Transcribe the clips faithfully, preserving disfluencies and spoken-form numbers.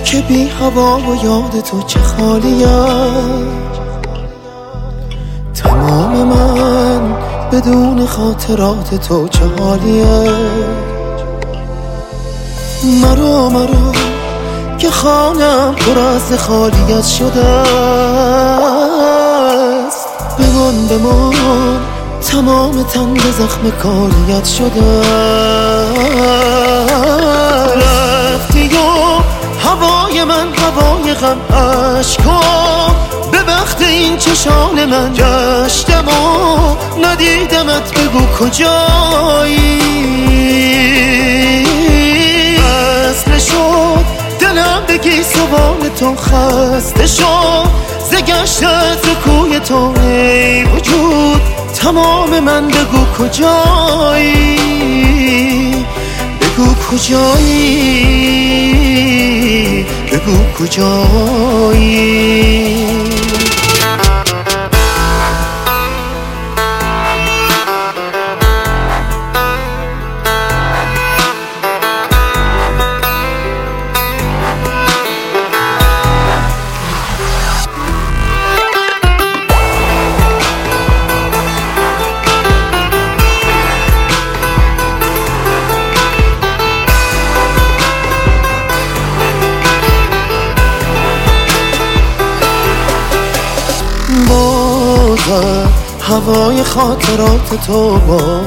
که بی هوا و یاد تو چه خالیم. تمام من بدون خاطرات تو چه حالیه. مرا مرا که خانم پر از خالیت شده است. بمان بمان تمام تن به زخم کاریت شده. رفتی و هوای من هوای غم عشقا به وقت این چشان من گشتم و ندیدمت. بگو کجایی؟ اصل شد دلم بگی سوال تو خسته شد ز گشتت ز کوی تو ای وجود. تمام من بگو کجایی؟ بگو کجایی؟ بگو کجایی؟ بازم هوای خاطرات تو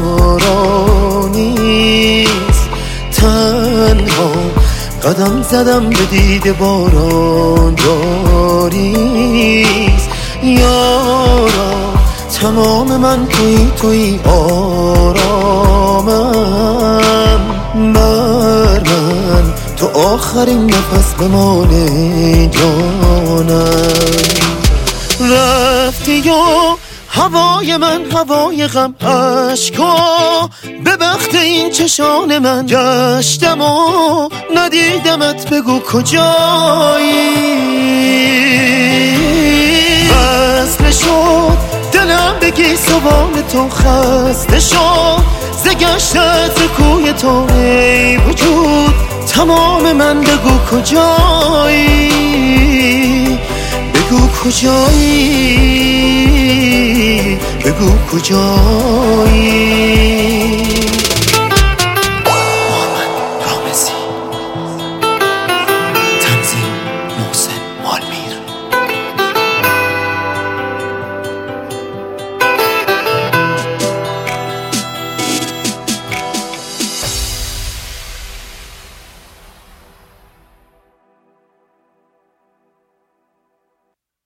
بارانیست. تنها قدم زدم به دید باران جاریست. یارا تمام من توی توی آرامم. بر من تو آخرین نفس بمانه جانم. رفتی و هوای من هوای غم عشقا به وقت این چشان من گشتم و ندیدمت. بگو کجایی؟ وصل شد دلم بگی سوال تو خسته شد ز گشتت ز کوی تو ای وجود. تمام من بگو کجایی؟ بگو کجایی؟ بگو کجایی؟